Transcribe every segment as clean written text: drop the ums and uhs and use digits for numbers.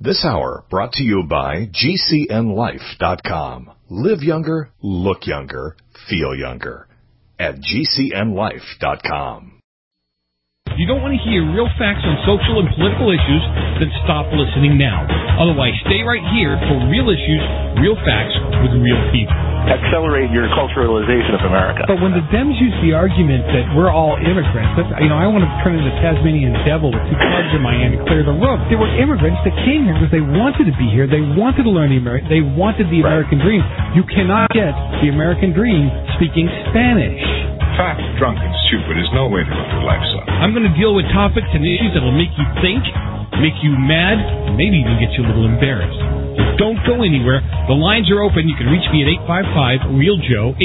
This hour brought to you by GCNLife.com. Live younger, look younger, feel younger. At GCNLife.com. You don't want to hear real facts on social and political issues? Then stop listening now. Otherwise, stay right here for real issues, real facts with real people. Accelerate your culturalization of America. But when the Dems use the argument that we're all immigrants, I want to turn into Tasmanian devil with two clubs in my hand and clear the road. They were immigrants that came here because they wanted to be here. They wanted to learn they wanted the American dream. You cannot get the American dream speaking Spanish. Fat, drunk, and stupid is no way to live your life, son. I'm going to deal with topics and issues that will make you think, make you mad, and maybe even get you a little embarrassed. So don't go anywhere. The lines are open. You can reach me at 855-REAL-JOE,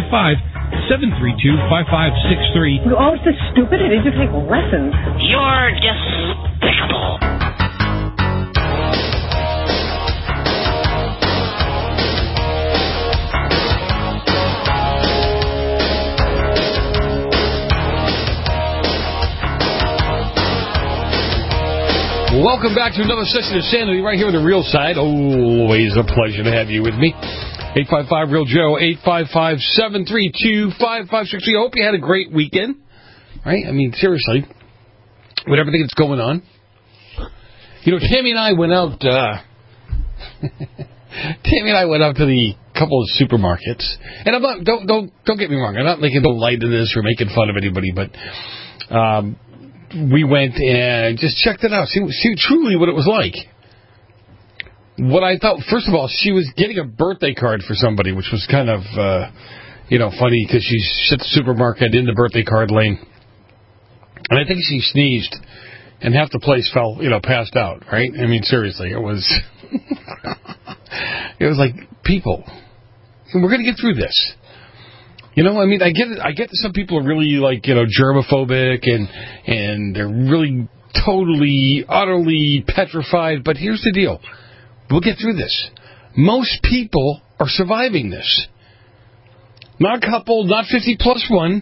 855-732-5563. You're all so stupid. I need to take lessons. You're despicable. Welcome back to another session of Sanity right here on the Real Side. Always a pleasure to have you with me. 855-REAL-JOE, 855-732-5563. I hope you had a great weekend. Right? I mean, seriously, with everything that's going on. You know, Tammy and I went out. Tammy and I went out to the couple of supermarkets, and I'm not. Don't get me wrong. I'm not making no light of this or making fun of anybody, but. We went and just checked it out, see truly what it was like. What I thought, first of all, she was getting a birthday card for somebody, which was kind of, funny because she's at the supermarket in the birthday card lane. And I think she sneezed and half the place fell, passed out, right? I mean, seriously, it was, it was like, people, we're going to get through this. I get it. I get that some people are really germophobic and they're really totally, utterly petrified. But here's the deal: we'll get through this. Most people are surviving this. Not a couple, not 50 plus one.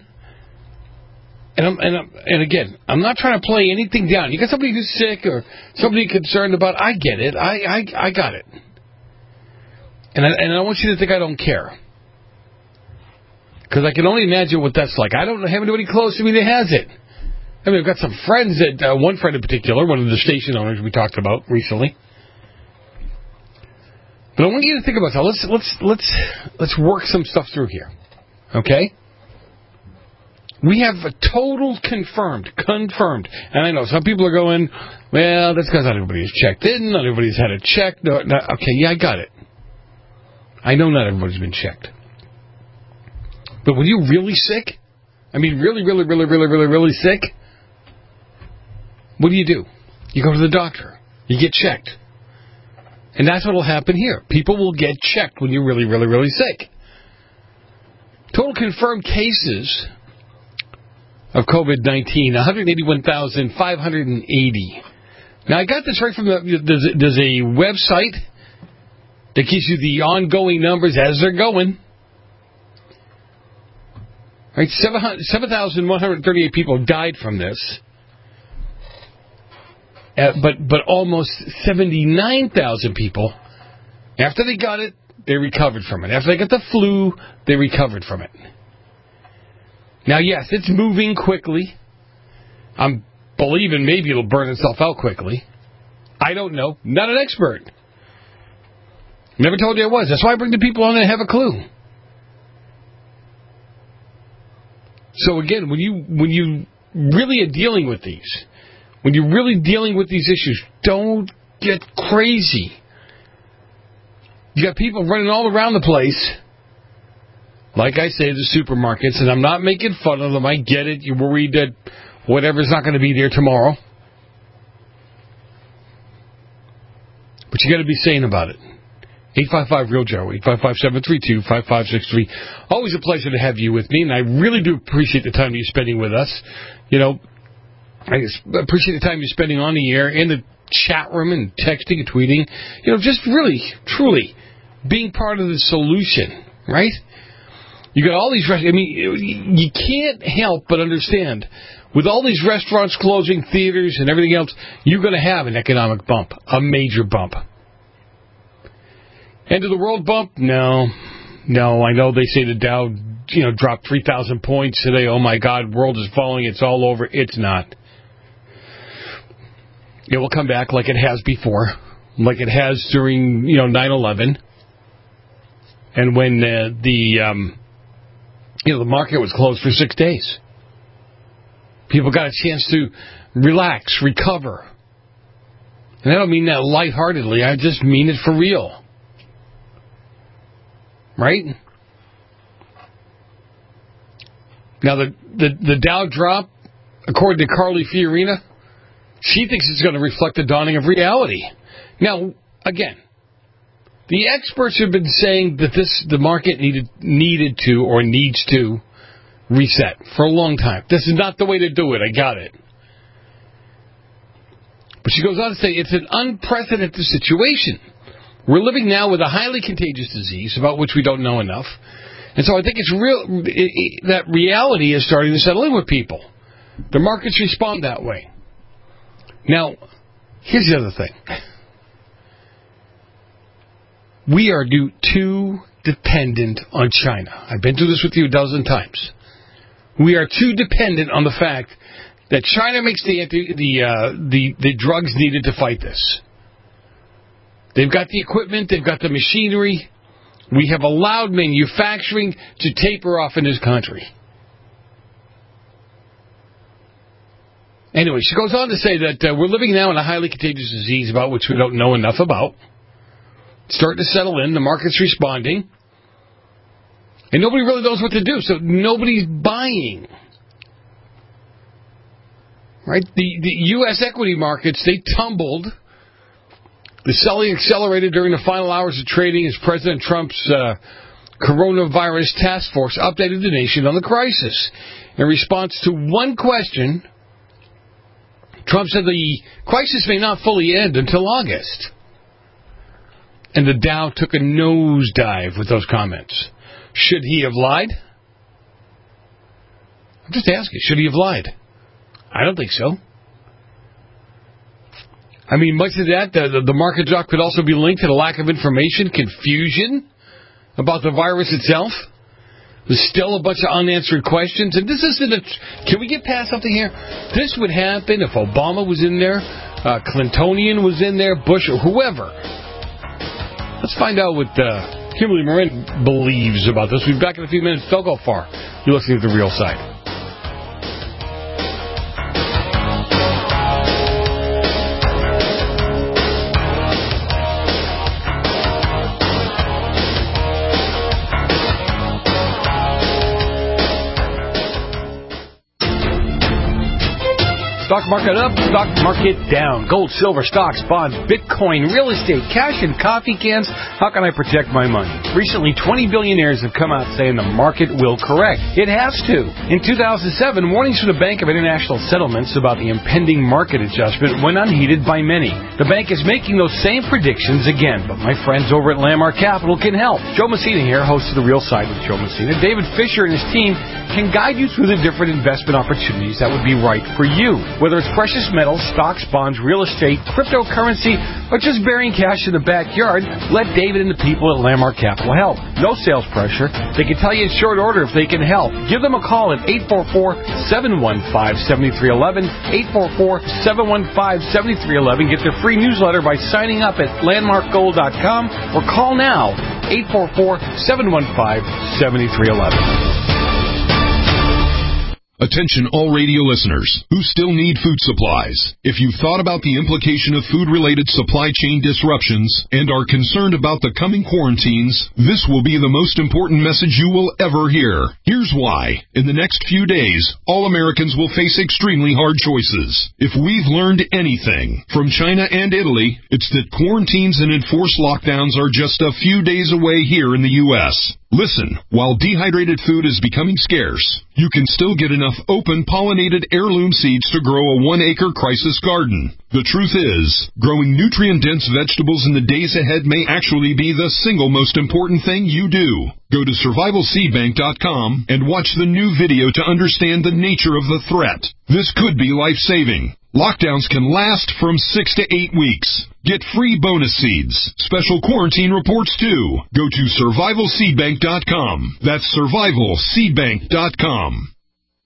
And again, I'm not trying to play anything down. You got somebody who's sick or somebody concerned about. I get it. I got it. And I want you to think I don't care. Because I can only imagine what that's like. I don't have anybody close to me that has it. I mean, I've got some friends that, one friend in particular, one of the station owners we talked about recently. But I want you to think about that. Let's work some stuff through here. Okay? We have a total confirmed. And I know some people are going, well, that's because not everybody has checked in, not everybody's had a check. No, okay, yeah, I got it. I know not everybody's been checked. But when you're really sick, I mean really, really, really, really, really, really sick, what do? You go to the doctor. You get checked. And that's what will happen here. People will get checked when you're really, really, really sick. Total confirmed cases of COVID-19, 181,580. Now, I got this right from there's a website that gives you the ongoing numbers as they're going. Right, 7,138 people died from this, but almost 79,000 people, after they got it, they recovered from it. After they got the flu, they recovered from it. Now, yes, it's moving quickly. I'm believing maybe it'll burn itself out quickly. I don't know. Not an expert. Never told you I was. That's why I bring the people on that have a clue. So again, when you really are dealing with these, when you're really dealing with these issues, don't get crazy. You got people running all around the place. Like I say, the supermarkets, and I'm not making fun of them. I get it. You're worried that whatever's not going to be there tomorrow. But you got to be sane about it. 855-REAL-JOE, 855-732-5563. Always a pleasure to have you with me, and I really do appreciate the time you're spending with us. I appreciate the time you're spending on the air, in the chat room, and texting and tweeting. Just really, truly being part of the solution, right? You got all these... you can't help but understand With all these restaurants closing, theaters, and everything else, you're going to have an economic bump, a major bump. End of the world bump? No. I know they say the Dow, dropped 3,000 points today. Oh my God, world is falling. It's all over. It's not. It will come back like it has before, like it has during 9/11, and when the market was closed for 6 days. People got a chance to relax, recover. And I don't mean that lightheartedly. I just mean it for real. Right? Now, the Dow drop, according to Carly Fiorina, she thinks it's going to reflect the dawning of reality. Now, again, the experts have been saying that the market needed to or needs to reset for a long time. This is not the way to do it. I got it. But she goes on to say it's an unprecedented situation. We're living now with a highly contagious disease about which we don't know enough. And so I think it's real that reality is starting to settle in with people. The markets respond that way. Now, here's the other thing. We are too dependent on China. I've been through this with you a dozen times. We are too dependent on the fact that China makes the drugs needed to fight this. They've got the equipment, they've got the machinery. We have allowed manufacturing to taper off in this country. Anyway, she goes on to say that we're living now in a highly contagious disease about which we don't know enough about. It's starting to settle in, the market's responding. And nobody really knows what to do, so nobody's buying. Right? The U.S. equity markets, they tumbled. The selling accelerated during the final hours of trading as President Trump's coronavirus task force updated the nation on the crisis. In response to one question, Trump said the crisis may not fully end until August. And the Dow took a nosedive with those comments. Should he have lied? I'm just asking, should he have lied? I don't think so. I mean, much of that, the market drop could also be linked to the lack of information, confusion about the virus itself. There's still a bunch of unanswered questions. And this isn't can we get past something here? This would happen if Obama was in there, Clintonian was in there, Bush, or whoever. Let's find out what Kimberly Morin believes about this. We'll be back in a few minutes. Don't go far. You're listening to The Real Side. Stock market up, stock market down. Gold, silver, stocks, bonds, Bitcoin, real estate, cash, and coffee cans. How can I protect my money? Recently, 20 billionaires have come out saying the market will correct. It has to. In 2007, warnings from the Bank of International Settlements about the impending market adjustment went unheeded by many. The bank is making those same predictions again, but my friends over at Landmark Capital can help. Joe Messina here, host of The Real Side with Joe Messina. David Fisher and his team can guide you through the different investment opportunities that would be right for you. Whether it's precious metals, stocks, bonds, real estate, cryptocurrency, or just burying cash in the backyard, let David and the people at Landmark Capital help. No sales pressure. They can tell you in short order if they can help. Give them a call at 844-715-7311, 844-715-7311. Get their free newsletter by signing up at landmarkgold.com or call now, 844-715-7311. Attention all radio listeners who still need food supplies. If you've thought about the implication of food-related supply chain disruptions and are concerned about the coming quarantines, this will be the most important message you will ever hear. Here's why. In the next few days, all Americans will face extremely hard choices. If we've learned anything from China and Italy, it's that quarantines and enforced lockdowns are just a few days away here in the U.S. Listen, while dehydrated food is becoming scarce, you can still get enough open pollinated heirloom seeds to grow a 1-acre crisis garden. The truth is, growing nutrient-dense vegetables in the days ahead may actually be the single most important thing you do. Go to survivalseedbank.com and watch the new video to understand the nature of the threat. This could be life-saving. Lockdowns can last from 6 to 8 weeks. Get free bonus seeds, special quarantine reports too. Go to survivalseedbank.com. That's survivalseedbank.com.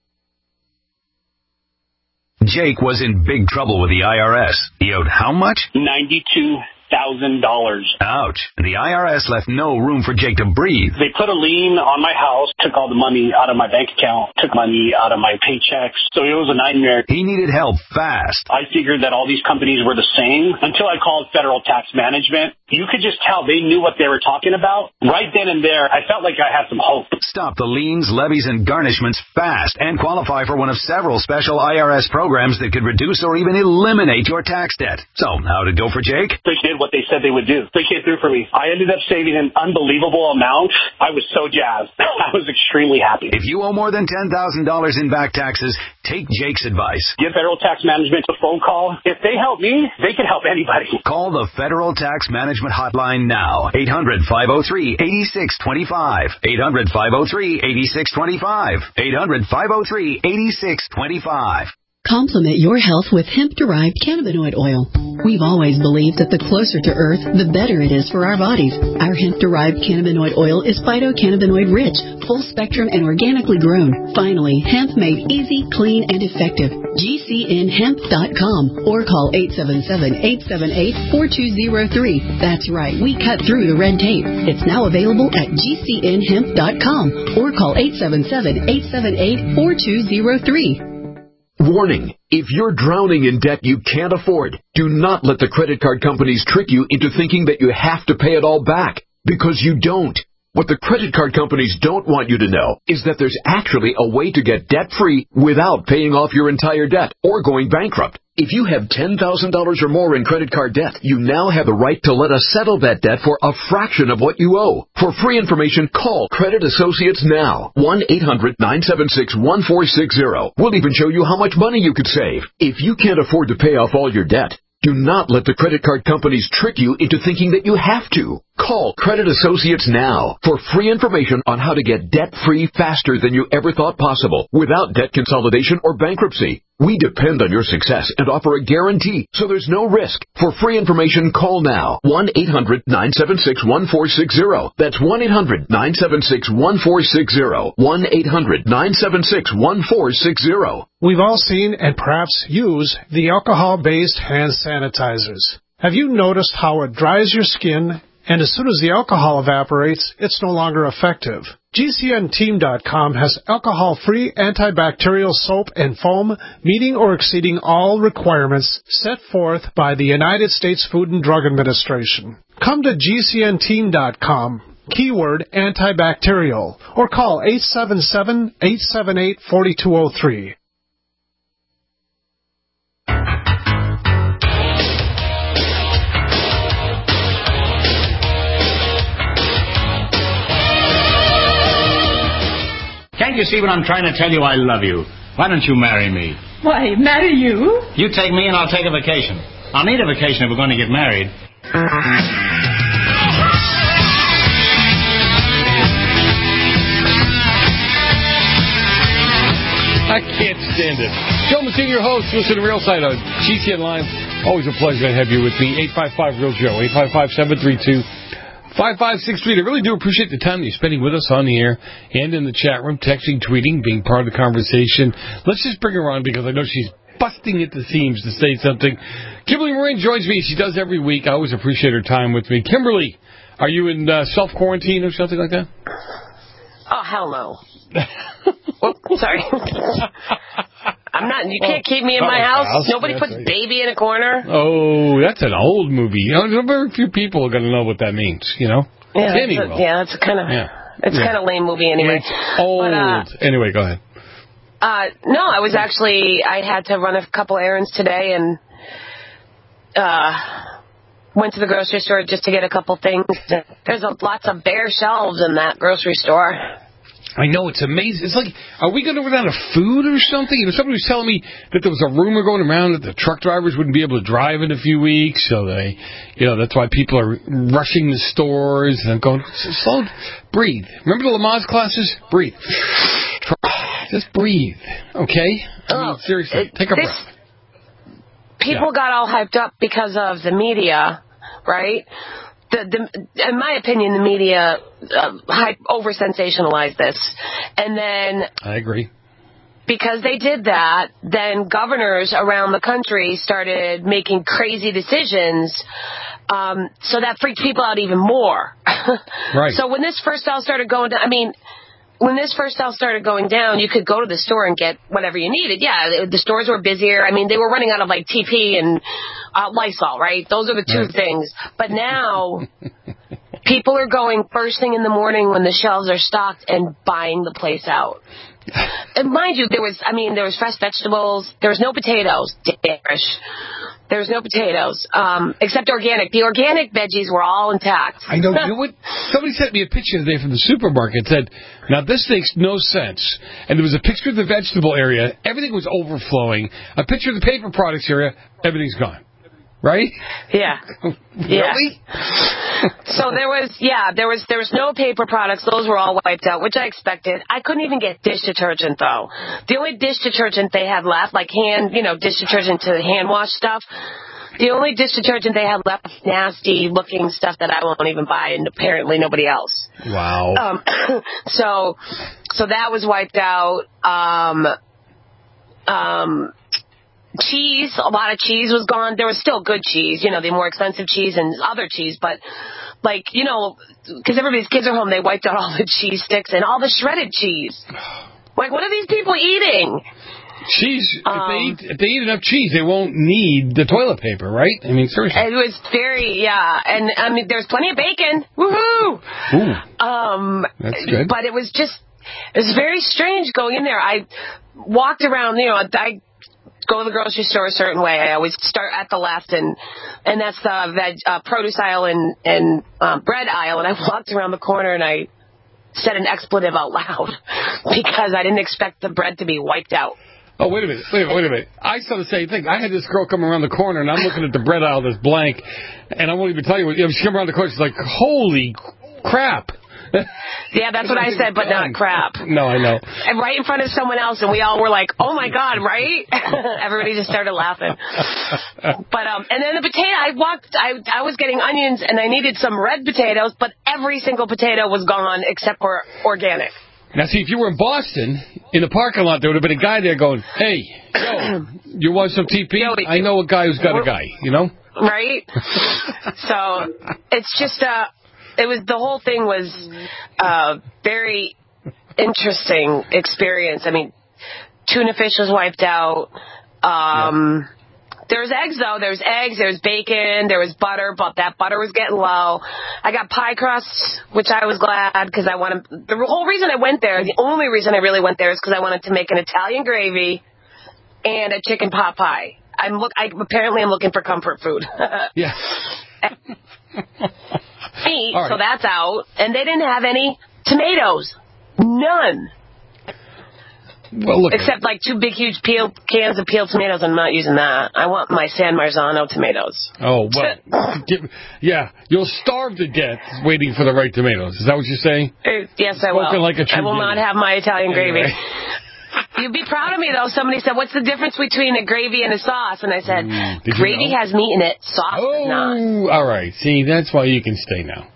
Jake was in big trouble with the IRS. He owed how much? $92,000. Ouch. The IRS left no room for Jake to breathe. They put a lien on my house, took all the money out of my bank account, took money out of my paychecks. So it was a nightmare. He needed help fast. I figured that all these companies were the same until I called Federal Tax Management. You could just tell they knew what they were talking about. Right then and there, I felt like I had some hope. Stop the liens, levies, and garnishments fast and qualify for one of several special IRS programs that could reduce or even eliminate your tax debt. So, how did it go for Jake? They did what they said they would do. They came through for me. I ended up saving an unbelievable amount. I was so jazzed. I was extremely happy. If you owe more than $10,000 in back taxes, take Jake's advice. Give Federal Tax Management a phone call. If they help me, they can help anybody. Call the Federal Tax Management hotline now. 800-503-8625. 800-503-8625. 800-503-8625. Complement your health with hemp-derived cannabinoid oil. We've always believed that the closer to Earth, the better it is for our bodies. Our hemp-derived cannabinoid oil is phytocannabinoid-rich, full-spectrum, and organically grown. Finally, hemp made easy, clean, and effective. GCNhemp.com or call 877-878-4203. That's right, we cut through the red tape. It's now available at GCNhemp.com or call 877-878-4203. Warning, if you're drowning in debt you can't afford, do not let the credit card companies trick you into thinking that you have to pay it all back, because you don't. What the credit card companies don't want you to know is that there's actually a way to get debt-free without paying off your entire debt or going bankrupt. If you have $10,000 or more in credit card debt, you now have the right to let us settle that debt for a fraction of what you owe. For free information, call Credit Associates now. 1-800-976-1460. We'll even show you how much money you could save. If you can't afford to pay off all your debt, do not let the credit card companies trick you into thinking that you have to. Call Credit Associates now for free information on how to get debt-free faster than you ever thought possible without debt consolidation or bankruptcy. We depend on your success and offer a guarantee, so there's no risk. For free information, call now. 1-800-976-1460. That's 1-800-976-1460. 1-800-976-1460. We've all seen and perhaps use the alcohol-based hand sanitizers. Have you noticed how it dries your skin, and as soon as the alcohol evaporates, it's no longer effective? GCNteam.com has alcohol-free antibacterial soap and foam meeting or exceeding all requirements set forth by the United States Food and Drug Administration. Come to GCNteam.com, keyword antibacterial, or call 877-878-4203. Can't you see what I'm trying to tell you? I love you. Why don't you marry me? Why, marry you? You take me and I'll take a vacation. I'll need a vacation if we're going to get married. I can't stand it. Joe Massino, your host. Listen to Real Side on GCN Live. Always a pleasure to have you with me. 855-REAL-JOE. 855-732-5563. I really do appreciate the time that you're spending with us on the air and in the chat room, texting, tweeting, being part of the conversation. Let's just bring her on because I know she's busting at the seams to say something. Kimberly Moran joins me. She does every week. I always appreciate her time with me. Kimberly, are you in self-quarantine or something like that? Oh, hell no. Oh, sorry. I'm not. You can't keep me in my house. Nobody puts baby in a corner. Oh, that's an old movie. You know, very few people are going to know what that means. You know. Yeah, that's kind of. It's kind of lame movie anyway. It's old. But, anyway, go ahead. No, I had to run a couple errands today, and went to the grocery store just to get a couple things. There's lots of bare shelves in that grocery store. I know, it's amazing. It's like, are we going to run out of food or something? Somebody was telling me that there was a rumor going around that the truck drivers wouldn't be able to drive in a few weeks, so that's why people are rushing the stores. And I'm going, slow, breathe. Remember the Lamaze classes? Breathe. Just breathe, okay? Seriously, take a breath. People got all hyped up because of the media, right? In my opinion, the media over-sensationalized this. And then... I agree. Because they did that, then governors around the country started making crazy decisions, so that freaked people out even more. Right. So when this first all started going down, when this first all started going down, you could go to the store and get whatever you needed. Yeah, the stores were busier. They were running out of, like, TP and Lysol, right? Those are the two things. But now, people are going first thing in the morning when the shelves are stocked and buying the place out. And mind you, there was fresh vegetables. There was no potatoes. There was no potatoes, except organic. The organic veggies were all intact. I know. You know what? Somebody sent me a picture today from the supermarket. Said, now this makes no sense. And there was a picture of the vegetable area. Everything was overflowing. A picture of the paper products area. Everything's gone. Right? Yeah. Really? So there was no paper products. Those were all wiped out, which I expected. I couldn't even get dish detergent, though. The only dish detergent they had left, like dish detergent to hand wash stuff, the only dish detergent they had left, nasty looking stuff that I won't even buy, and apparently nobody else. Wow. So that was wiped out. Cheese, a lot of cheese was gone. There was still good cheese, the more expensive cheese and other cheese, but because everybody's kids are home, they wiped out all the cheese sticks and all the shredded cheese. Like, what are these people eating? Cheese, if they eat enough cheese, they won't need the toilet paper, right? Seriously. It was and there's plenty of bacon. Woohoo! Ooh. That's good. But it was very strange going in there. I walked around, I go to the grocery store a certain way. I always start at the left, and that's the produce aisle and bread aisle. And I walked around the corner, and I said an expletive out loud because I didn't expect the bread to be wiped out. Oh, wait a minute. I saw the same thing. I had this girl come around the corner, and I'm looking at the bread aisle that's blank, and I won't even tell you. She came around the corner, she's like, holy crap. Yeah, that's what I said, but not crap. No, I know. And right in front of someone else, and we all were like, oh my God, right? Everybody just started laughing. But, and then the potato, I was getting onions, and I needed some red potatoes, but every single potato was gone except for organic. Now, see, if you were in Boston, in the parking lot, there would have been a guy there going, hey, yo, you want some TP? I know a guy who's got a guy, Right? So, it's just, the whole thing was a very interesting experience. Tuna fish was wiped out. There was eggs, though. There was eggs, there was bacon, there was butter, but that butter was getting low. I got pie crusts, which I was glad, because the whole reason I went there, the only reason I really went there is because I wanted to make an Italian gravy and a chicken pot pie. Apparently I'm looking for comfort food. Yeah. Meat, right. So that's out. And they didn't have any tomatoes. None. Well, look. Except like 2 big, huge cans of peeled tomatoes. I'm not using that. I want my San Marzano tomatoes. Oh, well. Yeah, you'll starve to death waiting for the right tomatoes. Is that what you're saying? Yes, I will. Like I will not have my Italian gravy. You'd be proud of me, though. Somebody said, what's the difference between a gravy and a sauce? And I said, gravy has meat in it, sauce does not. All right. See, that's why you can stay now.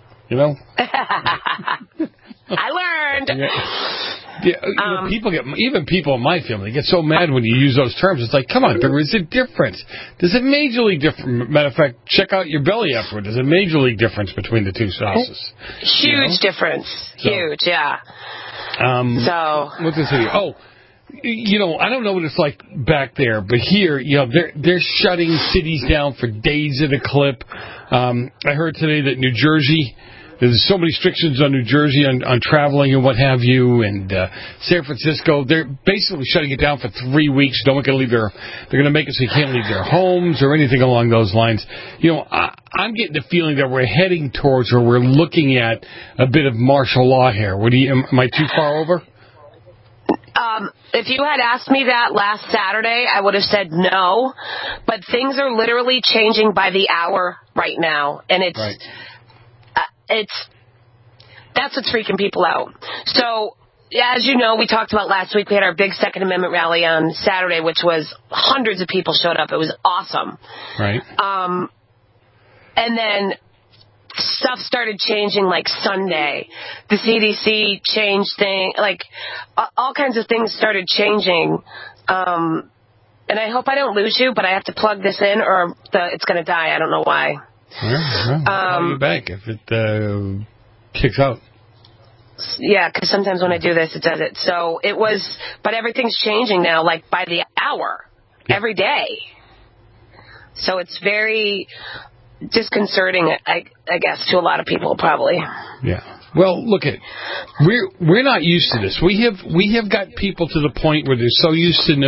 I learned. Yeah, people in my family get so mad when you use those terms. It's like, come on, there is a difference. There's a majorly different. Matter of fact, check out your belly afterward. There's a majorly difference between the two sauces. Huge difference. Huge, yeah. What's this video? Oh. I don't know what it's like back there, but here, they're shutting cities down for days at a clip. I heard today that New Jersey There's so many restrictions on New Jersey on traveling and what have you, and San Francisco. They're basically shutting it down for 3 weeks. No one can leave they're going to make it so you can't leave their homes or anything along those lines. I'm getting the feeling that we're heading towards, or we're looking at a bit of martial law here. Am I too far over? If you had asked me that last Saturday, I would have said no. But things are literally changing by the hour right now, and that's what's freaking people out. So, as you know, we talked about last week. We had our big Second Amendment rally on Saturday, which was hundreds of people showed up. It was awesome. Right. And then stuff started changing like Sunday. The CDC changed things, like all kinds of things started changing. And I hope I don't lose you, but I have to plug this in or it's going to die. I don't know why. I'll call you back if it kicks out. Yeah, because sometimes when I do this, it does it. So it was, but everything's changing now, like by the hour, every day. So it's very disconcerting, I guess, to a lot of people, probably. Yeah. Well, look we're not used to this. We have got people to the point where they're so used to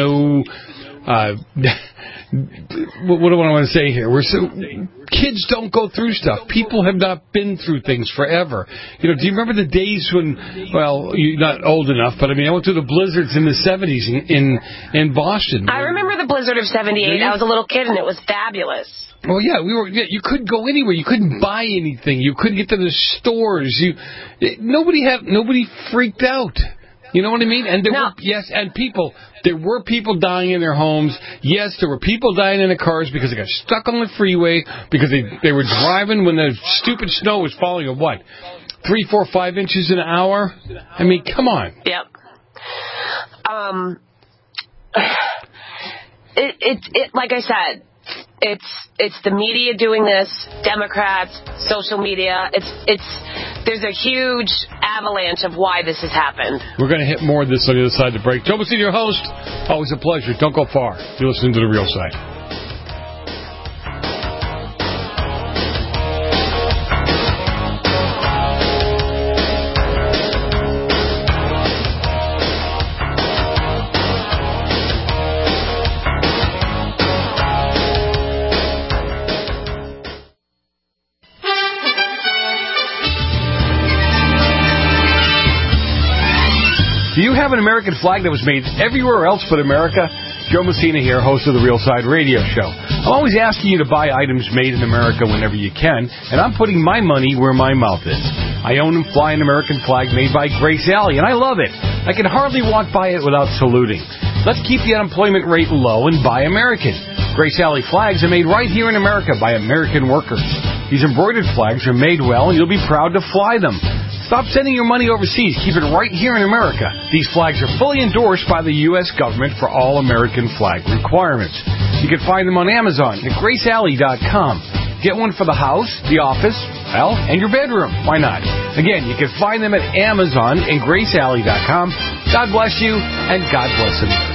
what do I want to say here? Kids don't go through stuff. People have not been through things forever. Do you remember the days when? Well, you're not old enough, but I went through the blizzards in the 70s in Boston. I remember the blizzard of '78. I was a little kid, and it was fabulous. Well, yeah, you couldn't go anywhere. You couldn't buy anything. You couldn't get to the stores. Nobody freaked out. You know what I mean? And there were people dying in their homes. Yes, there were people dying in their cars because they got stuck on the freeway because they were driving when the stupid snow was falling at what? 3, 4, 5 inches an hour? Come on. Yep. Like I said, it's the media doing this, Democrats, social media. There's a huge avalanche of why this has happened. We're going to hit more of this on the other side of the break. Joe Messina, your host. Always a pleasure. Don't go far. You're listening to The Real Side. Do you have an American flag that was made everywhere else but America? Joe Messina here, host of the Real Side Radio Show. I'm always asking you to buy items made in America whenever you can, and I'm putting my money where my mouth is. I own and fly an American flag made by Grace Alley, and I love it. I can hardly walk by it without saluting. Let's keep the unemployment rate low and buy American. Grace Alley flags are made right here in America by American workers. These embroidered flags are made well, and you'll be proud to fly them. Stop sending your money overseas. Keep it right here in America. These flags are fully endorsed by the U.S. government for all American flag requirements. You can find them on Amazon at GraceAlley.com. Get one for the house, the office, and your bedroom. Why not? Again, you can find them at Amazon and GraceAlley.com. God bless you, and God bless America.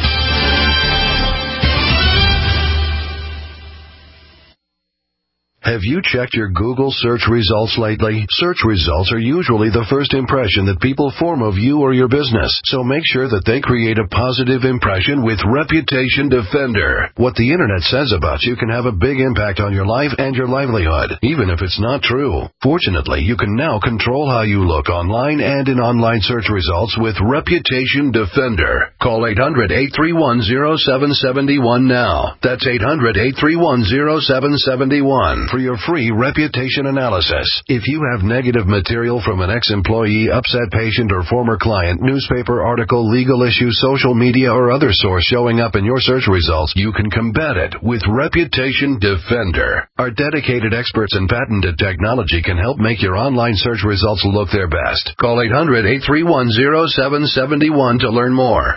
Have you checked your Google search results lately? Search results are usually the first impression that people form of you or your business, so make sure that they create a positive impression with Reputation Defender. What the internet says about you can have a big impact on your life and your livelihood, even if it's not true. Fortunately, you can now control how you look online and in online search results with Reputation Defender. Call 800-831-0771 now. That's 800-831-0771. For your free reputation analysis. If you have negative material from an ex-employee, upset patient, or former client, newspaper article, legal issue, social media, or other source showing up in your search results, you can combat it with Reputation Defender. Our dedicated experts in patented technology can help make your online search results look their best. Call 800-831-0771 to learn more.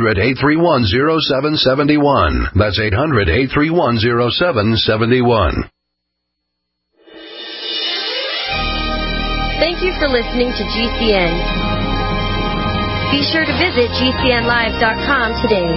800-831-0771. That's 800-831-0771. Thank you for listening to GCN. Be sure to visit GCNlive.com today.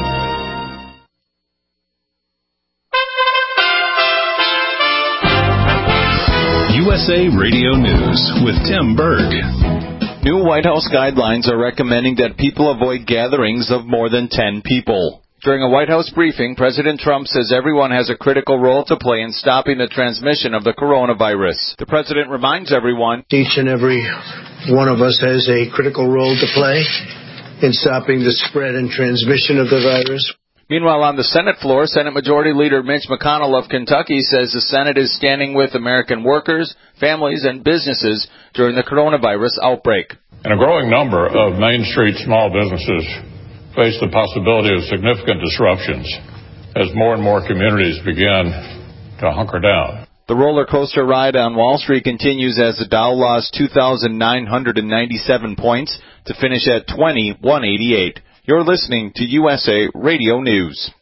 USA Radio News with Tim Berg. New White House guidelines are recommending that people avoid gatherings of more than 10 people. During a White House briefing, President Trump says everyone has a critical role to play in stopping the transmission of the coronavirus. The president reminds everyone, each and every one of us has a critical role to play in stopping the spread and transmission of the virus. Meanwhile, on the Senate floor, Senate Majority Leader Mitch McConnell of Kentucky says the Senate is standing with American workers, families, and businesses during the coronavirus outbreak. And a growing number of Main Street small businesses face the possibility of significant disruptions as more and more communities begin to hunker down. The roller coaster ride on Wall Street continues as the Dow lost 2,997 points to finish at 20,188. You're listening to USA Radio News.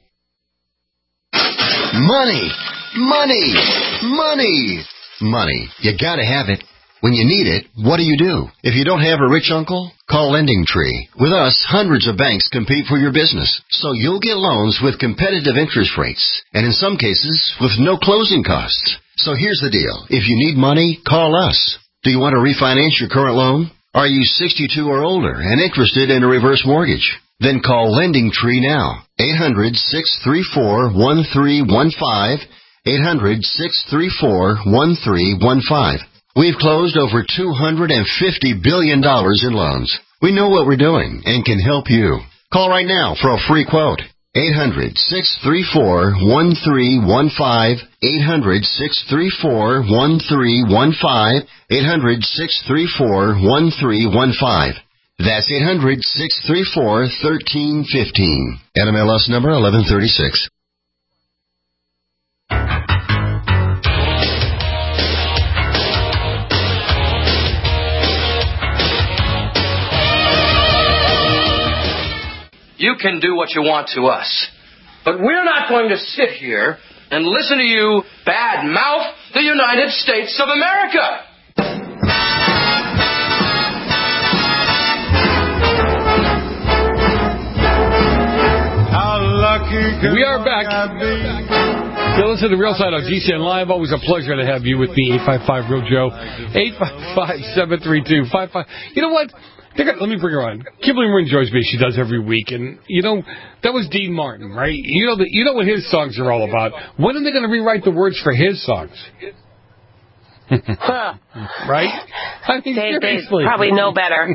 Money, money, money, money. You gotta have it. When you need it, what do? If you don't have a rich uncle, call LendingTree. With us, hundreds of banks compete for your business, so you'll get loans with competitive interest rates, and in some cases, with no closing costs. So here's the deal. If you need money, call us. Do you want to refinance your current loan? Are you 62 or older and interested in a reverse mortgage? Then call LendingTree now. 800-634-1315. 800-634-1315. We've closed over $250 billion in loans. We know what we're doing and can help you. Call right now for a free quote. 800-634-1315. 800-634-1315. 800-634-1315. That's 800-634-1315. NMLS number 1136. You can do what you want to us. But we're not going to sit here and listen to you bad-mouth the United States of America. We are back. So listen to The Real Side on GCN Live. Always a pleasure to have you with me. 855-REAL-JOE. 855-732-55. You know what? Let me bring her on. Kimberly Marie enjoys me. She does every week. And, you know, that was Dean Martin, right? You know what his songs are all about. When are they going to rewrite the words for his songs? Right? I mean, they probably know better.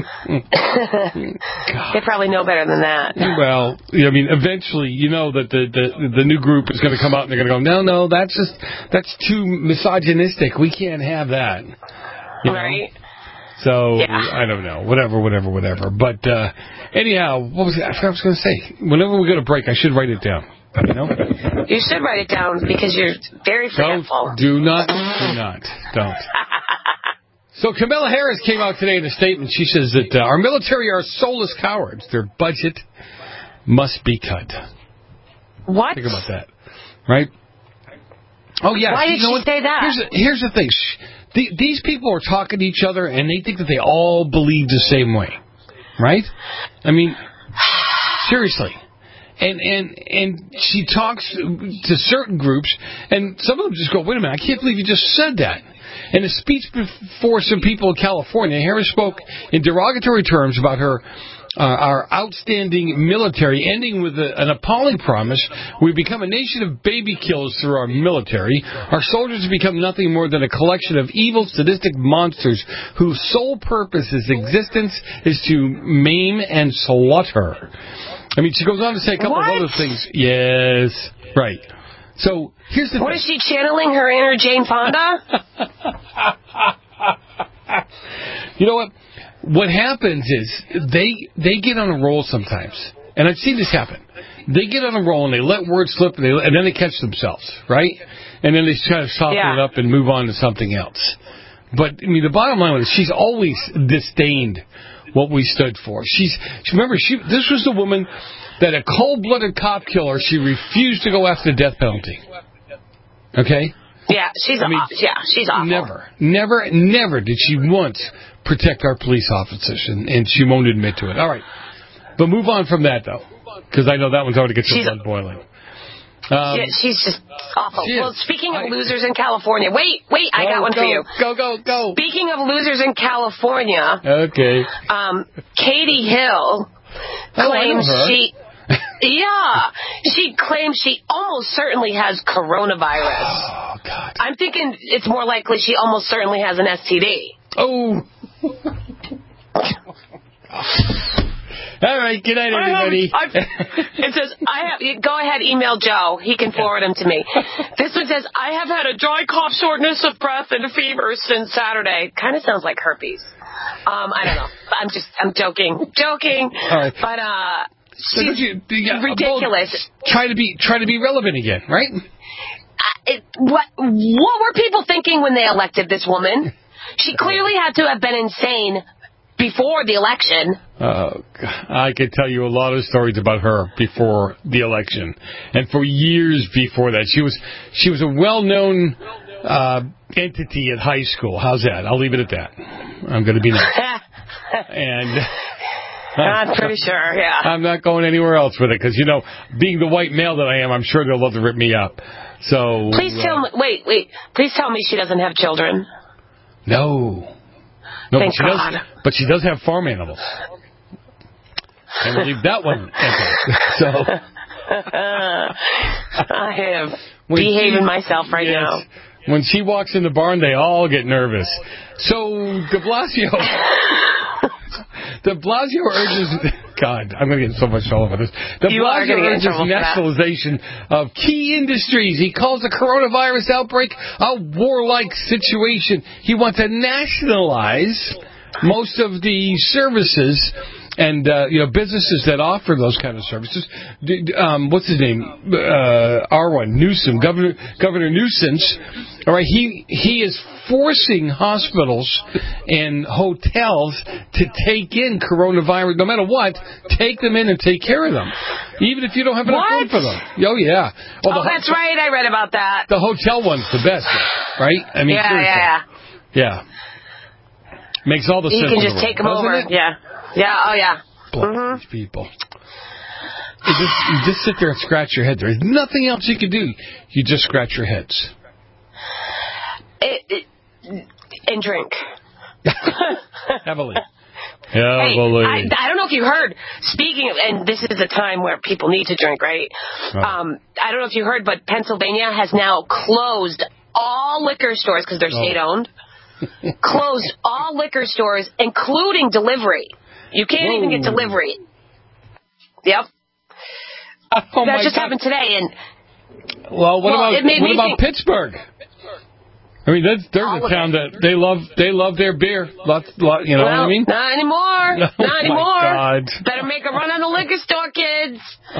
They probably know better than that. Well, I mean, eventually, you know that the new group is going to come out and they're going to go, no, that's too misogynistic. We can't have that. You know? Right. So, yeah. I don't know. Whatever. But, anyhow, what was it? I forgot what I was going to say. Whenever we go to break, I should write it down. You know? You should write it down because you're very forgetful. Do not. Don't. So Kamala Harris came out today in a statement. She says that our military are soulless cowards. Their budget must be cut. What? Think about that. Right? Oh, yeah. Why did she say that? Here's the thing. These people are talking to each other, and they think that they all believe the same way. Right? I mean, seriously. And she talks to certain groups, and some of them just go, wait a minute, I can't believe you just said that. In a speech before some people in California, Harris spoke in derogatory terms about our outstanding military, ending with an appalling promise: we become a nation of baby killers through our military. Our soldiers have become nothing more than a collection of evil, sadistic monsters whose sole purpose is existence is to maim and slaughter. I mean, she goes on to say a couple of other things. Yes, right. So here's the thing. What is she channeling her inner Jane Fonda? You know what? What happens is they get on a roll sometimes, and I've seen this happen. They get on a roll and they let words slip, and then they catch themselves, right? And then they try to soften it up and move on to something else. But I mean, the bottom line is she's always disdained what we stood for. This was the woman that a cold-blooded cop killer. She refused to go after the death penalty. Okay. Yeah, she's awful. Never did she once protect our police officers, and she won't admit to it. All right, but move on from that though, because I know that one's already get your blood boiling. She's just awful. Well, speaking of losers in California, wait, I got one for you. Go. Speaking of losers in California, okay. Katie Hill claims she claims she almost certainly has coronavirus. Oh, God. I'm thinking it's more likely she almost certainly has an STD. Oh. All right, good night, everybody. It says, go ahead, email Joe. He can forward them to me. This one says, I have had a dry cough, shortness of breath, and a fever since Saturday. Kind of sounds like herpes. I don't know. I'm joking. All right. But, she's ridiculous. Try to be relevant again, right? What were people thinking when they elected this woman? She clearly had to have been insane before the election. I could tell you a lot of stories about her before the election, and for years before that. She was a well-known entity at high school. How's that? I'll leave it at that. I'm going to be nice. And I'm pretty sure, yeah. I'm not going anywhere else with it because, being the white male that I am, I'm sure they'll love to rip me up. So please tell me. Wait. Please tell me she doesn't have children. No, thank God. But she does have farm animals. And we'll leave that one empty. I am behaving myself right now. When she walks in the barn, they all get nervous. So De Blasio urges... God, I'm going to get in so much trouble for this. De Blasio urges nationalization of key industries. He calls the coronavirus outbreak a warlike situation. He wants to nationalize most of the services and businesses that offer those kind of services. What's his name? Newsom, Governor Newsom. All right, he is forcing hospitals and hotels to take in coronavirus, no matter what. Take them in and take care of them, even if you don't have enough room for them. Oh yeah. Well, that's right. I read about that. The hotel one's the best, right? I mean, yeah. Makes all the sense. You can just take them over. Yeah. Oh yeah. These people. You just sit there and scratch your head. There's nothing else you can do. You just scratch your heads. And drink. Heavily. Hey, I don't know if you heard, speaking of, and this is a time where people need to drink, right? I don't know if you heard, but Pennsylvania has now closed all liquor stores because they're state-owned. Closed all liquor stores, including delivery. You can't even get delivery. Yep. That just happened today. And what about Pittsburgh? I mean, there's a town that they love their beer. What I mean? Not anymore. Not anymore. God. Better make a run on the liquor store, kids.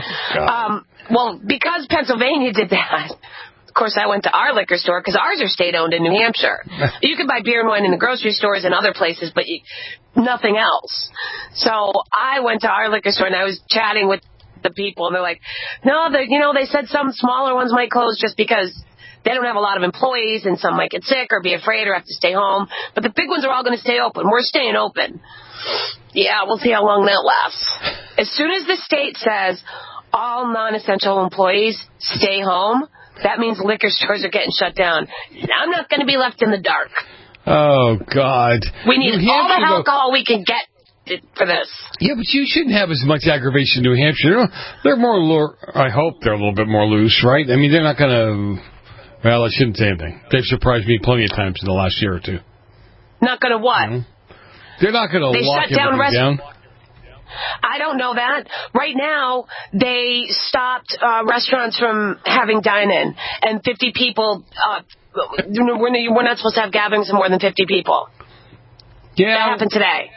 Oh, because Pennsylvania did that. Of course, I went to our liquor store because ours are state-owned in New Hampshire. You can buy beer and wine in the grocery stores and other places, but nothing else. So I went to our liquor store and I was chatting with the people, and they're like, "No, they said some smaller ones might close just because they don't have a lot of employees, and some might get sick or be afraid or have to stay home. But the big ones are all going to stay open. We're staying open." Yeah, we'll see how long that lasts. As soon as the state says all non-essential employees stay home, that means liquor stores are getting shut down. I'm not going to be left in the dark. Oh, God. We need all the alcohol we can get for this. Yeah, but you shouldn't have as much aggravation in New Hampshire. They're more, I hope they're a little bit more loose, right? I mean, they're not going to, well, I shouldn't say anything. They've surprised me plenty of times in the last year or two. Not going to what? Mm-hmm. They're not going to lock everything down. I don't know that. Right now, they stopped restaurants from having dine-in, and 50 people, we're not supposed to have gatherings of more than 50 people. Yeah. That happened today.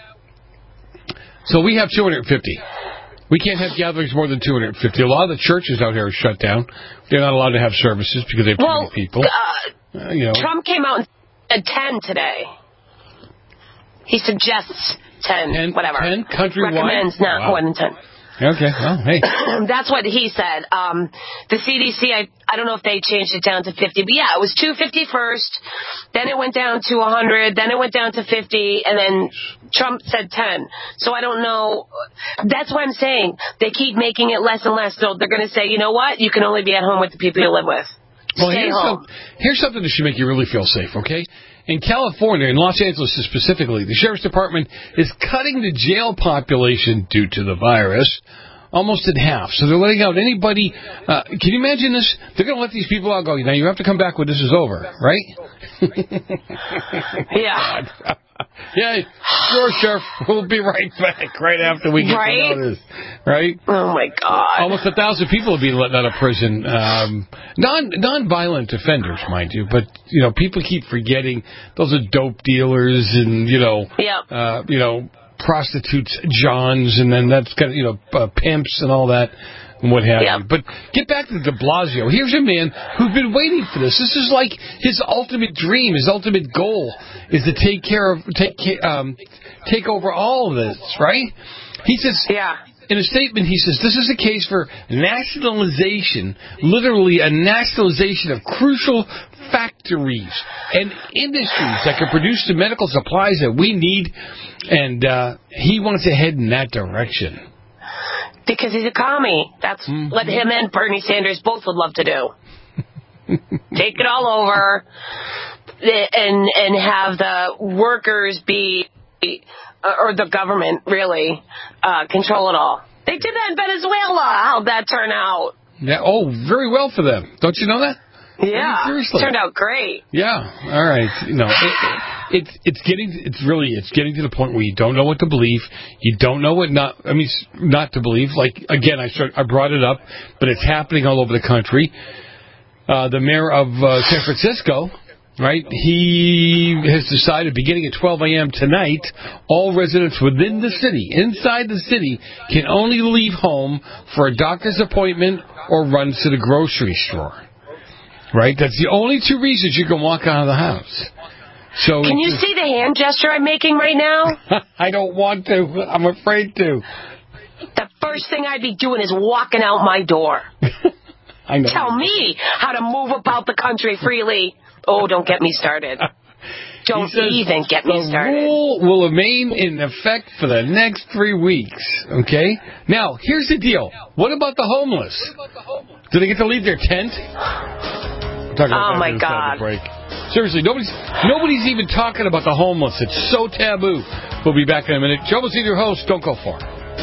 So we have 250. We can't have gatherings more than 250. A lot of the churches out here are shut down. They're not allowed to have services because they have too many people. Trump came out and said 10 today. He suggests 10, whatever. 10 countrywide? Recommends not more than 10. Okay, well, hey. That's what he said. The CDC, I don't know if they changed it down to 50, but yeah, it was 250 first, then it went down to 100, then it went down to 50, and then Trump said 10. So I don't know. That's what I'm saying. They keep making it less and less, so they're going to say, you know what, you can only be at home with the people you live with. Well, Stay home. Here's something that should make you really feel safe, okay? In California, in Los Angeles specifically, the Sheriff's Department is cutting the jail population due to the virus almost in half. So they're letting out anybody. Can you imagine this? They're going to let these people out go, now you have to come back when this is over, right? Yeah. Yeah, sure, Sheriff. We'll be right back right after we get to know this. Right? Oh, my God. Almost 1,000 people have been let out of prison. Non-violent offenders, mind you. But, people keep forgetting those are dope dealers and, prostitutes, Johns, and then that's got, pimps and all that. And what have you. But get back to de Blasio. Here's a man who's been waiting for this. This is like his ultimate dream, his ultimate goal is to take over all of this, right? He says, in a statement, he says, this is a case for nationalization, literally a nationalization of crucial factories and industries that can produce the medical supplies that we need, and he wants to head in that direction. Because he's a commie. That's what him and Bernie Sanders both would love to do. Take it all over and have the workers be, or the government really, control it all. They did that in Venezuela. How'd that turn out? Yeah. Oh, very well for them. Don't you know that? Yeah. I mean, seriously. Turned out great. Yeah. All right. It's getting to the point where you don't know what to believe. You don't know what not to believe. Like, again, I brought it up, but it's happening all over the country. The mayor of San Francisco, right, he has decided beginning at 12 a.m. tonight, all residents within the city, inside the city, can only leave home for a doctor's appointment or runs to the grocery store. Right? That's the only two reasons you can walk out of the house. So can you see the hand gesture I'm making right now? I don't want to. I'm afraid to. The first thing I'd be doing is walking out my door. I know. Tell me how to move about the country freely. Oh, don't get me started. Don't even get me started. The rule will remain in effect for the next 3 weeks. Okay? Now, here's the deal. What about the homeless? Do they get to leave their tent? Oh, my God. Break. Seriously, nobody's even talking about the homeless. It's so taboo. We'll be back in a minute. Joe Messina, your host. Don't go far.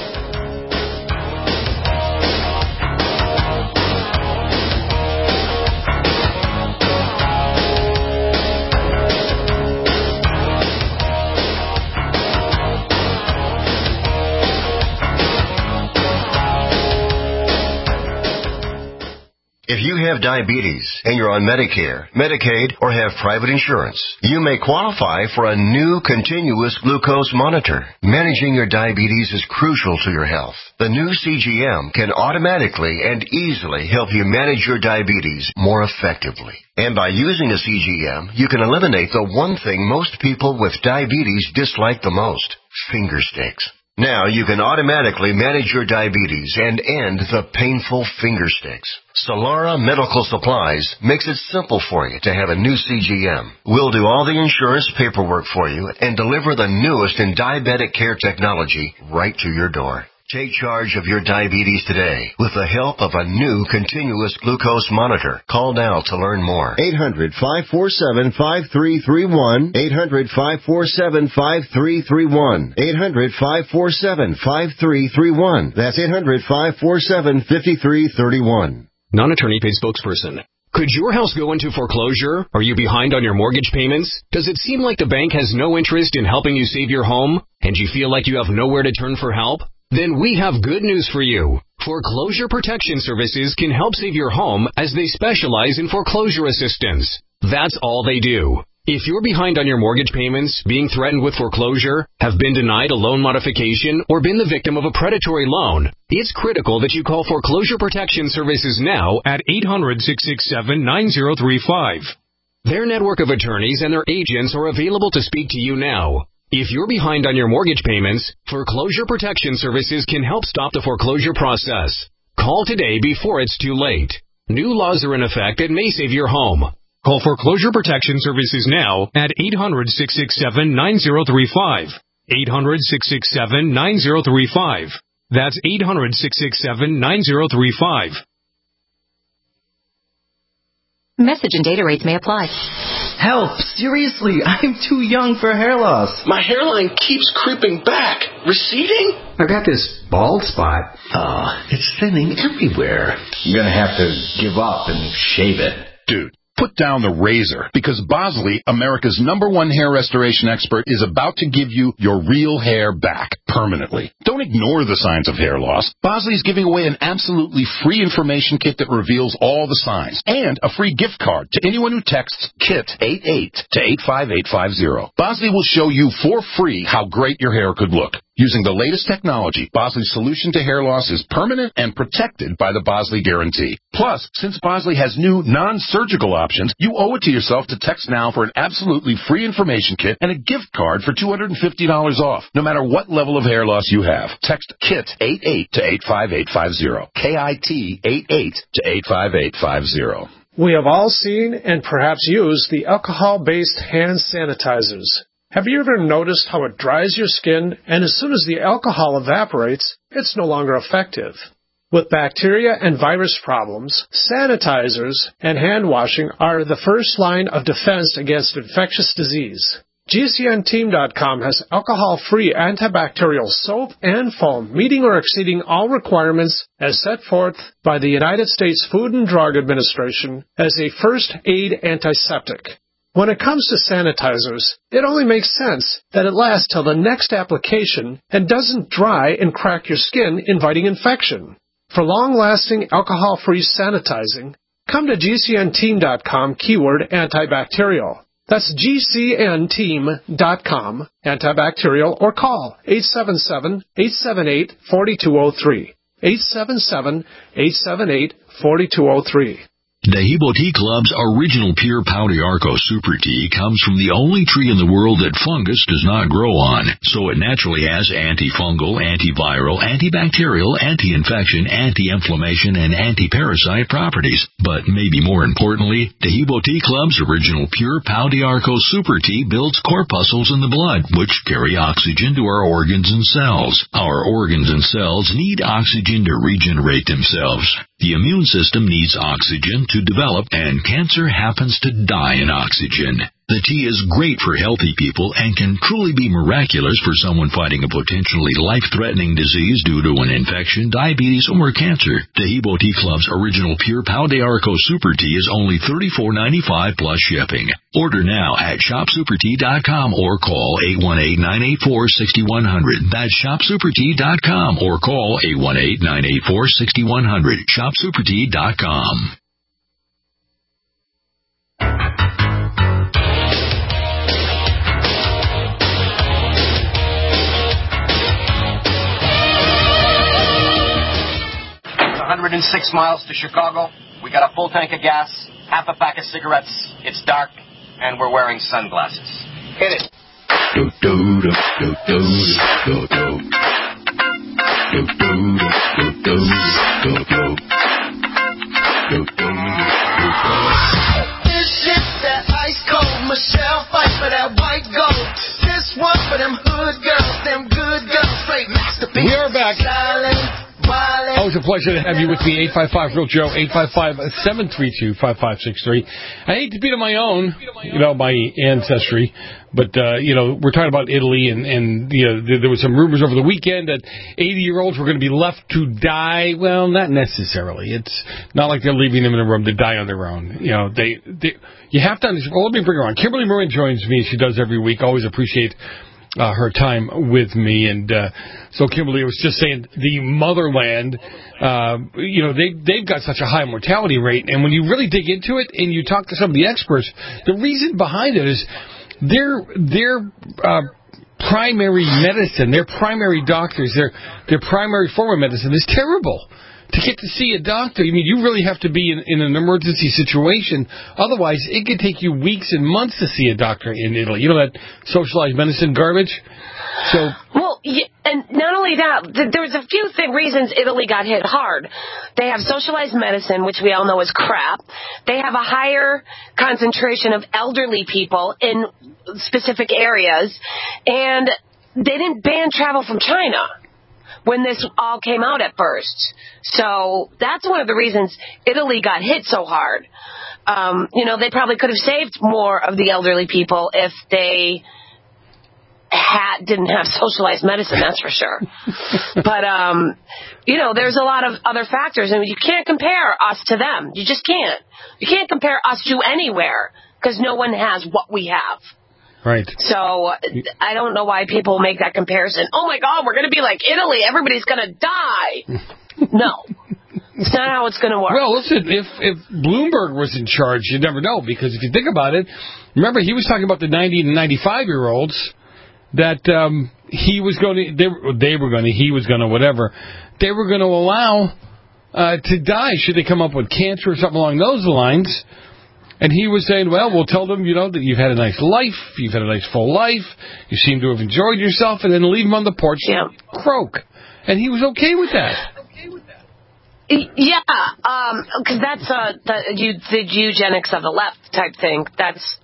If you have diabetes and you're on Medicare, Medicaid, or have private insurance, you may qualify for a new continuous glucose monitor. Managing your diabetes is crucial to your health. The new CGM can automatically and easily help you manage your diabetes more effectively. And by using a CGM, you can eliminate the one thing most people with diabetes dislike the most: finger sticks. Now you can automatically manage your diabetes and end the painful finger sticks. Solara Medical Supplies makes it simple for you to have a new CGM. We'll do all the insurance paperwork for you and deliver the newest in diabetic care technology right to your door. Take charge of your diabetes today with the help of a new continuous glucose monitor. Call now to learn more. 800-547-5331. 800-547-5331. 800-547-5331. That's 800-547-5331. Non-attorney paid spokesperson. Could your house go into foreclosure? Are you behind on your mortgage payments? Does it seem like the bank has no interest in helping you save your home? And you feel like you have nowhere to turn for help? Then we have good news for you. Foreclosure Protection Services can help save your home as they specialize in foreclosure assistance. That's all they do. If you're behind on your mortgage payments, being threatened with foreclosure, have been denied a loan modification, or been the victim of a predatory loan, it's critical that you call Foreclosure Protection Services now at 800-667-9035. Their network of attorneys and their agents are available to speak to you now. If you're behind on your mortgage payments, Foreclosure Protection Services can help stop the foreclosure process. Call today before it's too late. New laws are in effect that may save your home. Call Foreclosure Protection Services now at 800-667-9035. 800-667-9035. That's 800-667-9035. Message and data rates may apply. Help! Seriously, I'm too young for hair loss. My hairline keeps creeping back. Receding? I've got this bald spot. It's thinning everywhere. I'm gonna have to give up and shave it. Dude, put down the razor, because Bosley, America's #1 hair restoration expert, is about to give you your real hair back permanently. Don't ignore the signs of hair loss. Bosley is giving away an absolutely free information kit that reveals all the signs, and a free gift card to anyone who texts KIT88 to 85850. Bosley will show you for free how great your hair could look. Using the latest technology, Bosley's solution to hair loss is permanent and protected by the Bosley Guarantee. Plus, since Bosley has new non-surgical options, you owe it to yourself to text now for an absolutely free information kit and a gift card for $250 off, no matter what level of hair loss you have. Text KIT88 to 85850. KIT88 to 85850. We have all seen and perhaps used the alcohol-based hand sanitizers. Have you ever noticed how it dries your skin, and as soon as the alcohol evaporates, it's no longer effective? With bacteria and virus problems, sanitizers and hand washing are the first line of defense against infectious disease. GCNteam.com has alcohol-free antibacterial soap and foam meeting or exceeding all requirements as set forth by the United States Food and Drug Administration as a first aid antiseptic. When it comes to sanitizers, it only makes sense that it lasts till the next application and doesn't dry and crack your skin, inviting infection. For long-lasting alcohol-free sanitizing, come to GCNteam.com keyword antibacterial. That's GCNteam.com antibacterial, or call 877-878-4203. 877-878-4203. Dehibo Tea Club's original pure Pau d'Arco Super Tea comes from the only tree in the world that fungus does not grow on, so it naturally has antifungal, antiviral, antibacterial, anti-infection, anti-inflammation, and anti-parasite properties. But maybe more importantly, Dehibo Tea Club's original pure Pau d'Arco Super Tea builds corpuscles in the blood, which carry oxygen to our organs and cells. Our organs and cells need oxygen to regenerate themselves. The immune system needs oxygen to develop, and cancer happens to die in oxygen. The tea is great for healthy people and can truly be miraculous for someone fighting a potentially life-threatening disease due to an infection, diabetes, or cancer. Dehibo Tea Club's original pure Pau d'Arco Super Tea is only $34.95 plus shipping. Order now at shopsupertea.com or call 818-984-6100. That's shopsupertea.com or call 818-984-6100. shopsupertea.com. It's 106 miles to Chicago. We got a full tank of gas, half a pack of cigarettes. It's dark, and we're wearing sunglasses. Hit it. This shit that ice cold Michelle fight for that white gold. This one for them hood girls, them good girls, straight masterpiece. We are back. Always a pleasure to have you with me. 855-REAL-JOE, 855-732-5563. I hate to beat on my own, my ancestry, but, we're talking about Italy, and there were some rumors over the weekend that 80-year-olds were going to be left to die. Well, not necessarily. It's not like they're leaving them in a room to die on their own. You have to understand. Well, let me bring her on. Kimberly Moran joins me, as she does every week. Always appreciate her time with me. And so Kimberly was just saying the motherland, they've got such a high mortality rate. And when you really dig into it and you talk to some of the experts, the reason behind it is their primary medicine, their primary doctors, their primary form of medicine is terrible. to get to see a doctor. I mean, you really have to be in an emergency situation. Otherwise, it could take you weeks and months to see a doctor in Italy. You know that socialized medicine garbage? So, well, and not only that, there's a few reasons Italy got hit hard. They have socialized medicine, which we all know is crap. They have a higher concentration of elderly people in specific areas, and they didn't ban travel from China when this all came out at first. So that's one of the reasons Italy got hit so hard. They probably could have saved more of the elderly people if they didn't have socialized medicine, that's for sure. But, there's a lot of other factors. I mean, you can't compare us to them. You just can't. You can't compare us to anywhere because no one has what we have. Right. So I don't know why people make that comparison. Oh, my God, we're going to be like Italy. Everybody's going to die. No. It's not how it's going to work. Well, listen, if Bloomberg was in charge, you'd never know. Because if you think about it, remember, he was talking about the 90 and 95-year-olds that he was going to allow to die should they come up with cancer or something along those lines. And he was saying, well, we'll tell them, that you've had a nice life, you've had a nice full life, you seem to have enjoyed yourself, and then leave them on the porch and croak. And he was okay with that. Yeah, because that's the eugenics of the left type thing. That's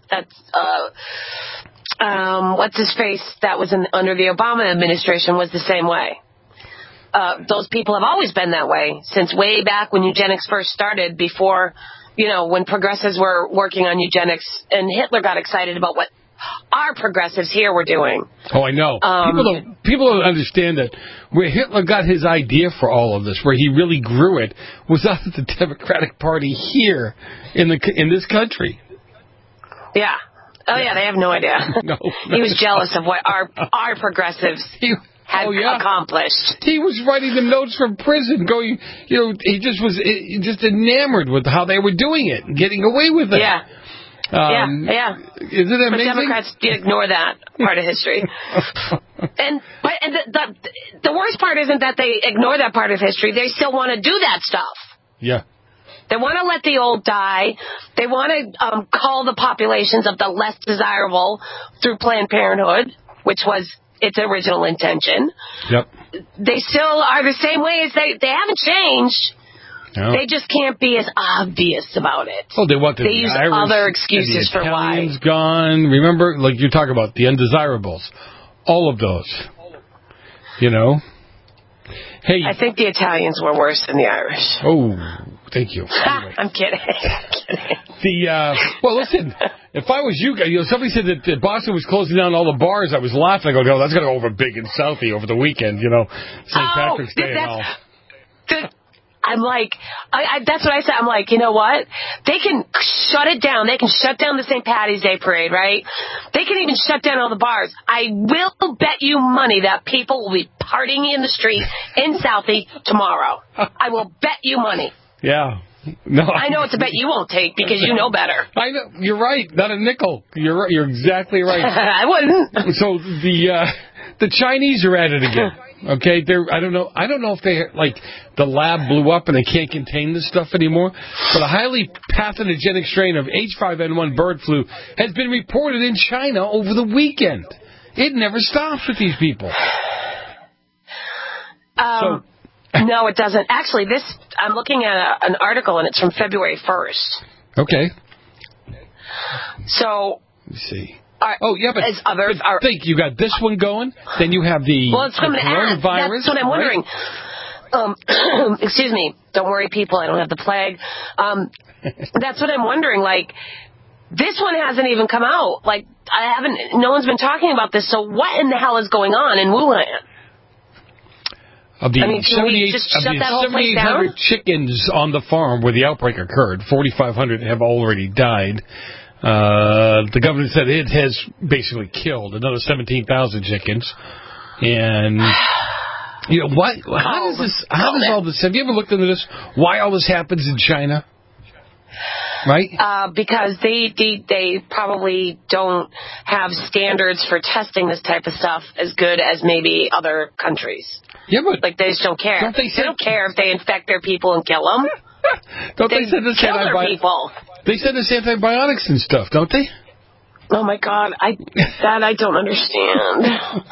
what's his face that was under the Obama administration was the same way. Those people have always been that way since way back when eugenics first started, before, when progressives were working on eugenics, and Hitler got excited about what our progressives here were doing. Oh, I know. People don't understand that where Hitler got his idea for all of this, where he really grew it, was out of the Democratic Party here in this country. Yeah. Oh, yeah, they have no idea. No. He was jealous of what our progressives had accomplished. He was writing the notes from prison, going, he just was enamored with how they were doing it, and getting away with it. Yeah. Yeah. Isn't it amazing? But Democrats ignore that part of history. And the worst part isn't that they ignore that part of history. They still want to do that stuff. Yeah. They want to let the old die. They want to call the populations of the less desirable through Planned Parenthood, which was its original intention. Yep. They still are the same way as they haven't changed. No. They just can't be as obvious about it. Oh, they want they use Irish, other excuses for why. The Italians gone. Remember, like you talk about the undesirables. All of those. Hey. I think the Italians were worse than the Irish. Oh, thank you. Anyway. I'm kidding. Well, listen, if I was you, somebody said that Boston was closing down all the bars. I was laughing. I go, no, that's going to go over big in Southie over the weekend, St. Patrick's Day and all. I'm like, that's what I said. I'm like, you know what? They can shut it down. They can shut down the St. Patty's Day parade, right? They can even shut down all the bars. I will bet you money that people will be partying in the street in Southie tomorrow. I will bet you money. Yeah. No, I know it's a bet you won't take because you know better. I know. You're right. Not a nickel. You're right. You're exactly right. I wouldn't. So the Chinese are at it again. Okay, I don't know if the lab blew up and they can't contain this stuff anymore. But a highly pathogenic strain of H5N1 bird flu has been reported in China over the weekend. It never stops with these people. No, it doesn't. Actually, I'm looking at an article, and it's from February 1st. Okay. So. Let me see. Think you got this one going, then you have the coronavirus. That's what I'm wondering. Right? Excuse me. Don't worry, people. I don't have the plague. That's what I'm wondering. Like, this one hasn't even come out. Like, no one's been talking about this. So what in the hell is going on in Wuhan? Of the 7,800 chickens on the farm where the outbreak occurred, 4,500 have already died. The government said it has basically killed another 17,000 chickens. And, how does all this, have you ever looked into this? Why all this happens in China? Right? Because they probably don't have standards for testing this type of stuff as good as maybe other countries. Yeah, but like they just don't care. Don't they don't care if they infect their people and kill them. Don't they send us kill their people? They send us antibiotics and stuff, don't they? Oh my God, I don't understand.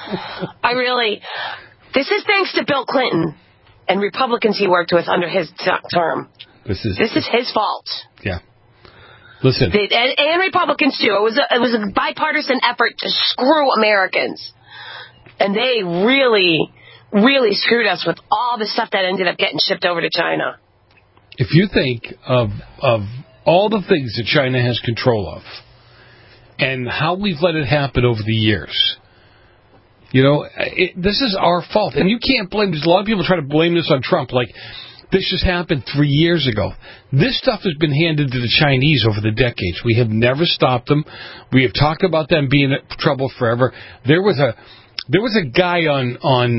This is thanks to Bill Clinton and Republicans he worked with under his term. This is his fault. Yeah. Listen. And Republicans too. It was a bipartisan effort to screw Americans. And they really, really screwed us with all the stuff that ended up getting shipped over to China. If you think of all the things that China has control of and how we've let it happen over the years, this is our fault. And you can't blame this. A lot of people try to blame this on Trump, like this just happened 3 years ago. This stuff has been handed to the Chinese over the decades. We have never stopped them. We have talked about them being in trouble forever. There was a guy on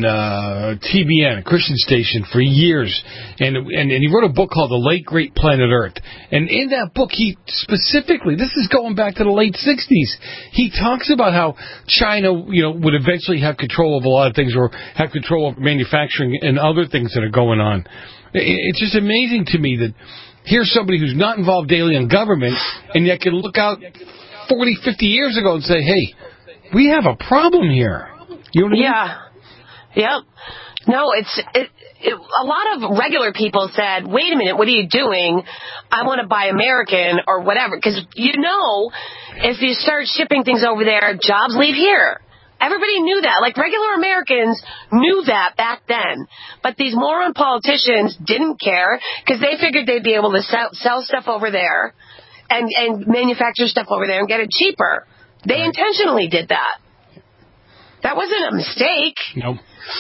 TBN, a Christian station, for years, and he wrote a book called The Late Great Planet Earth. And in that book, he specifically, this is going back to the late 60s, he talks about how China, would eventually have control of a lot of things, or have control of manufacturing and other things that are going on. It's just amazing to me that here's somebody who's not involved daily in government, and yet can look out 40, 50 years ago and say, hey, we have a problem here. You know what I mean? Yeah. Yep. No, a lot of regular people said, wait a minute, what are you doing? I want to buy American or whatever. Because, if you start shipping things over there, jobs leave here. Everybody knew that. Like, regular Americans knew that back then. But these moron politicians didn't care because they figured they'd be able to sell stuff over there and manufacture stuff over there and get it cheaper. They intentionally did that. That wasn't a mistake. Nope.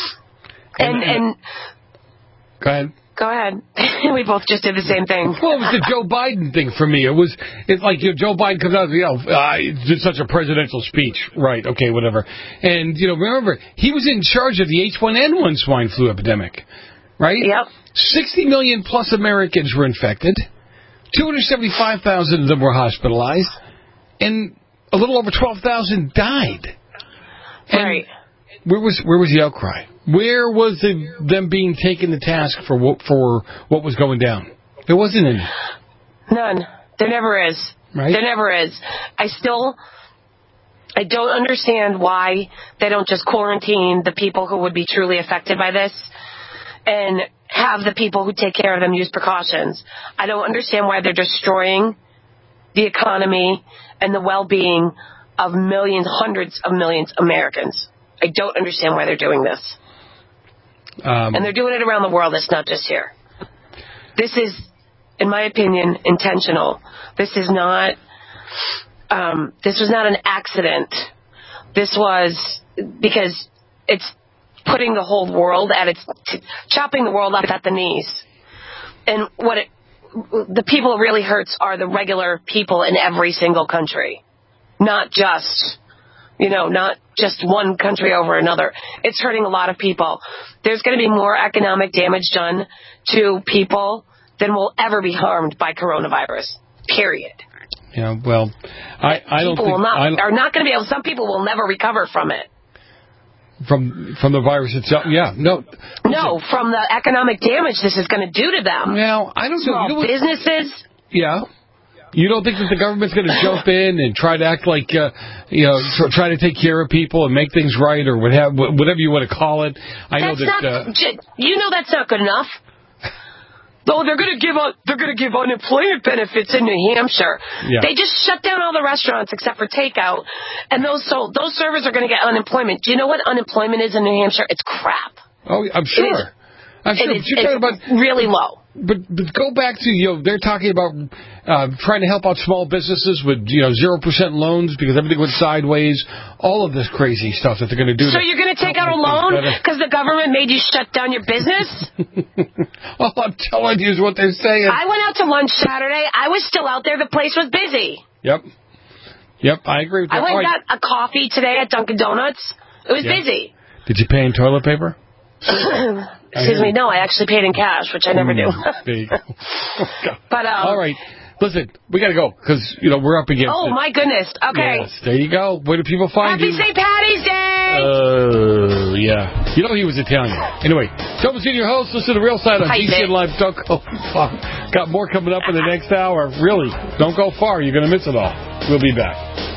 And go ahead. Go ahead. We both just did the same thing. Well, it was the Joe Biden thing for me. It's like Joe Biden comes out, did such a presidential speech. Right, okay, whatever. And, remember, he was in charge of the H1N1 swine flu epidemic, right? Yep. 60 million plus Americans were infected. 275,000 of them were hospitalized. And a little over 12,000 died. And right. Where was the outcry? Where was them being taken to task for what was going down? There wasn't any. None. There never is. Right? There never is. I don't understand why they don't just quarantine the people who would be truly affected by this and have the people who take care of them use precautions. I don't understand why they're destroying the economy and the well-being of millions, hundreds of millions of Americans. I don't understand why they're doing this. And they're doing it around the world. It's not just here. This is, in my opinion, intentional. This is not. This was not an accident. This was because it's putting the whole world chopping the world up at the knees. And the people it really hurts are the regular people in every single country, not just one country over another. It's hurting a lot of people. There's going to be more economic damage done to people than will ever be harmed by coronavirus. Period. Yeah, well, I don't think... are not going to be able... Some people will never recover from it. From the virus itself? Yeah, no. No, from the economic damage this is going to do to them. Now, I don't know. Small businesses. Yeah. You don't think that the government's going to jump in and try to act like, try to take care of people and make things right or whatever you want to call it? That's not good enough. Oh, they're going to give unemployment benefits in New Hampshire. Yeah. They just shut down all the restaurants except for takeout, and those servers are going to get unemployment. Do you know what unemployment is in New Hampshire? It's crap. Oh, I'm sure. It's really low. But go back to, they're talking about trying to help out small businesses with, 0% loans because everything went sideways. All of this crazy stuff that they're going to do. So you're going to take out a loan because the government made you shut down your business? All I'm telling you is what they're saying. I went out to lunch Saturday. I was still out there. The place was busy. Yep, I agree with that. I went and got a coffee today at Dunkin' Donuts. It was busy. Did you pay in toilet paper? Excuse me, no, I actually paid in cash, which I never do. There you go. But, all right. Listen, we got to go because, we're up against it. My goodness. Okay. Yes, there you go. Where do people find you? Happy St. Patty's Day! Yeah. You know he was Italian. Anyway, Joe Mazzini, your host. Listen to Real Side on GCN Live. Don't go far. Got more coming up in the next hour. Really, don't go far. You're going to miss it all. We'll be back.